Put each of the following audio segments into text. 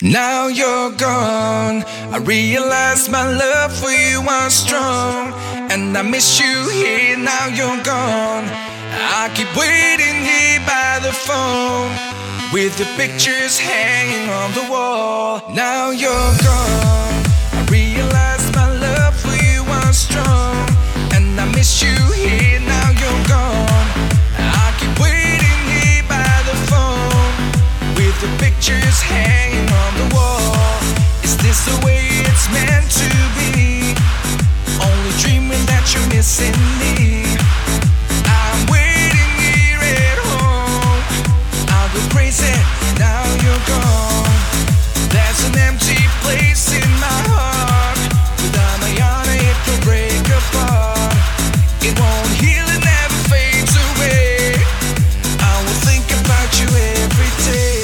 Now you're gone. I realize my love for you was strong, and I miss you here. Now you're gone. I keep waiting here by the phone, with the pictures hanging on the wall. Now you're gone. I realize my love for you was strong, and I miss you here. Now you're gone. I keep waiting here by the phone, with the pictures hanging on the wall. Is this the way it's meant to be? Only dreaming that you're missing me. I'm waiting here at home. I'll go crazy, now you're gone. There's an empty place in my heart. Without my honor it will break apart. It won't heal, it never fades away. I will think about you every day.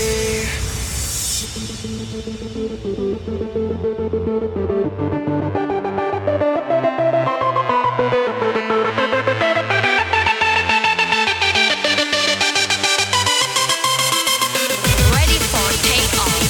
Ready for takeoff.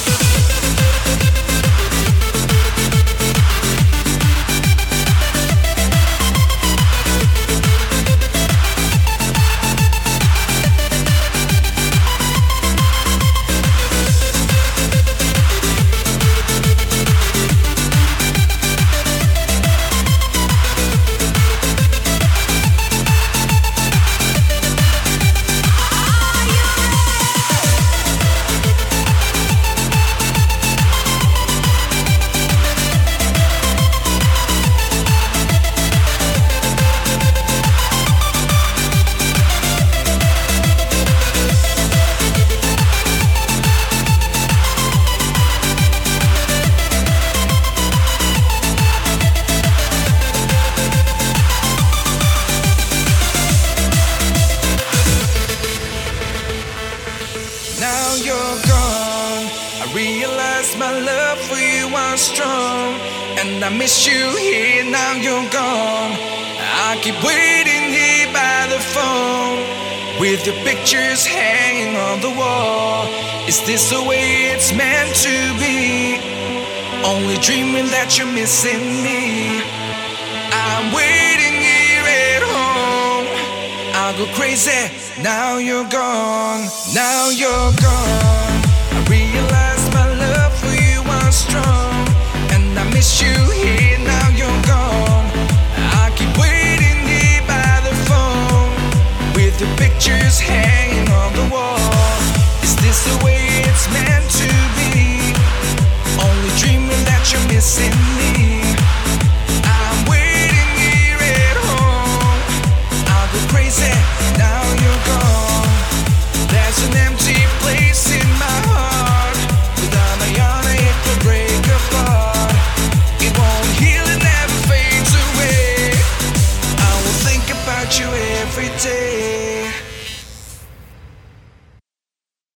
Now you're gone. I realize my love for you was strong, and I miss you here. Now you're gone. I keep waiting here by the phone, with the pictures hanging on the wall. Is this the way it's meant to be? Only dreaming that you're missing me. I'm waiting here at home. I'll go crazy, now you're gone. Now you're gone. I realize